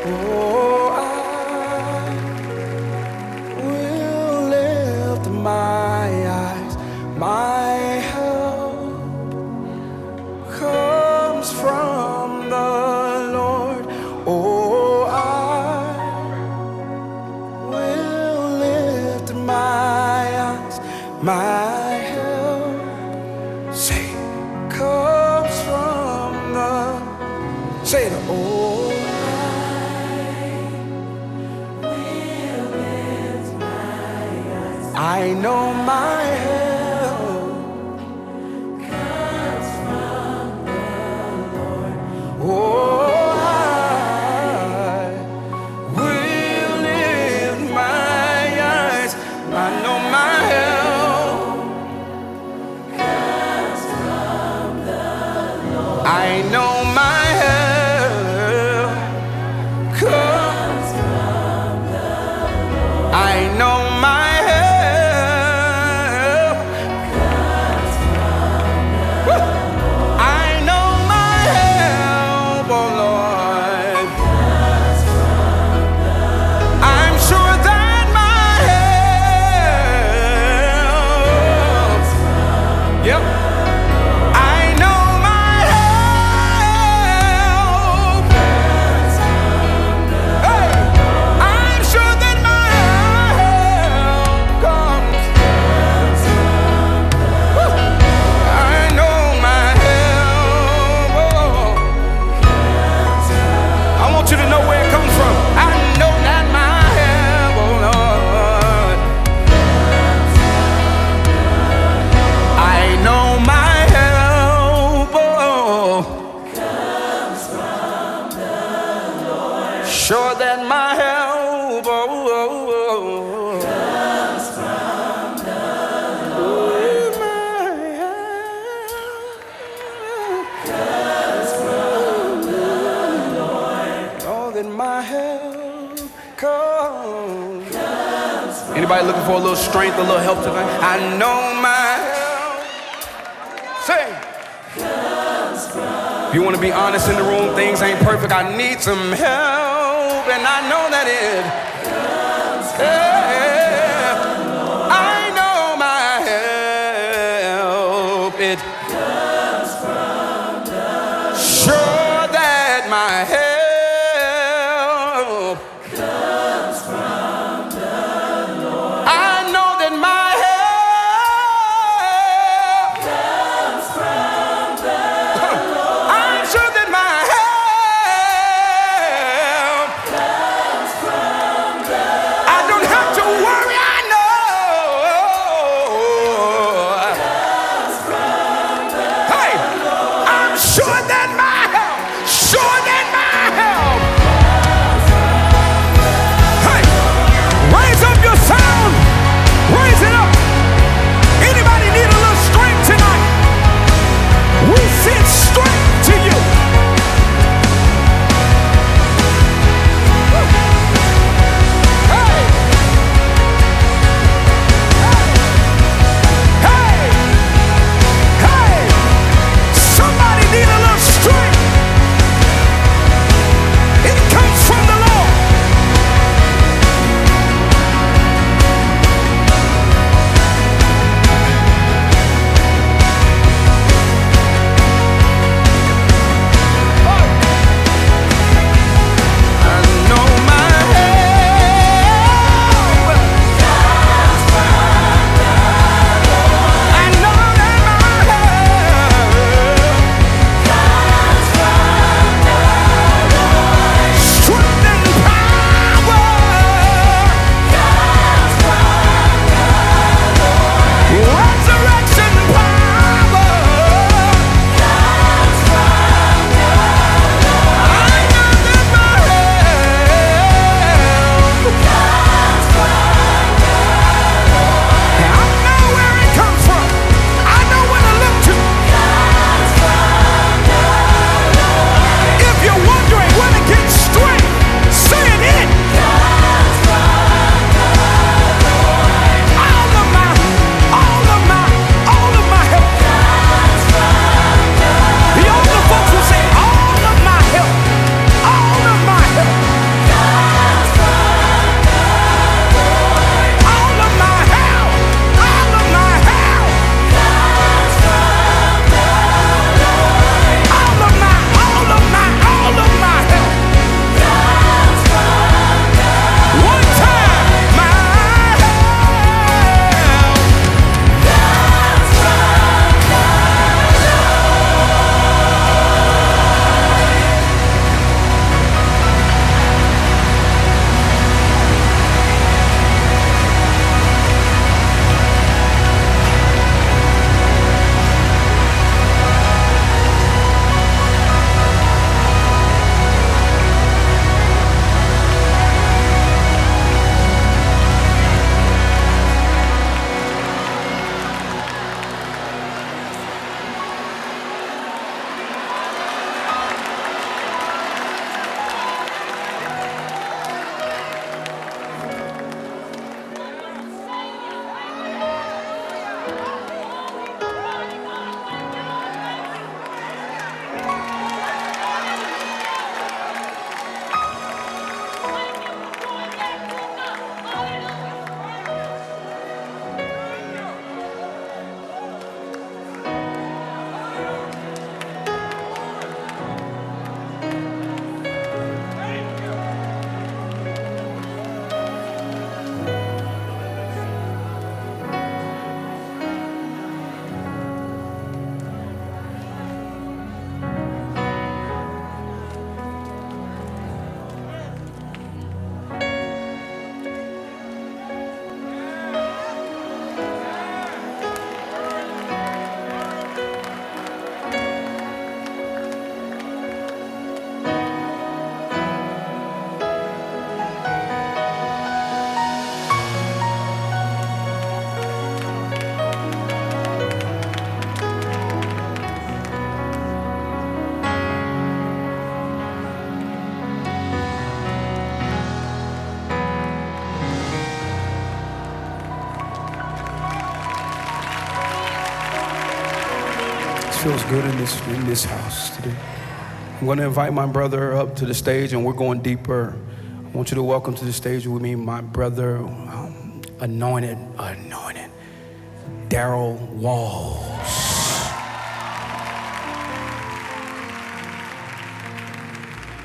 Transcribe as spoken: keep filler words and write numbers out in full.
Oh, I will lift my eyes. My help comes from the Lord. Oh, I will lift my eyes. My help, say, comes from the, say it, oh. I know my help comes from the Lord. Oh, I will lift my eyes. I know my help comes from the Lord. I know my help comes from the Lord. I know my sure that my help oh, oh, oh, comes from the Lord. My help comes from the Lord. Oh, that my help comes. comes Anybody looking for a little strength, a little help tonight? I know my help. Say. Comes from. If you want to be honest in the room, things ain't perfect. I need some help. And I know that it comes from yeah, the Lord. I know my help. It comes from the Lord. Sure that my help comes from the Lord. I know that my help comes from the Lord. I'm sure that my help I don't have feels good in this, in this house today. I'm going to invite my brother up to the stage, and we're going deeper. I want you to welcome to the stage with me my brother, um, anointed, anointed, Daryl Walls.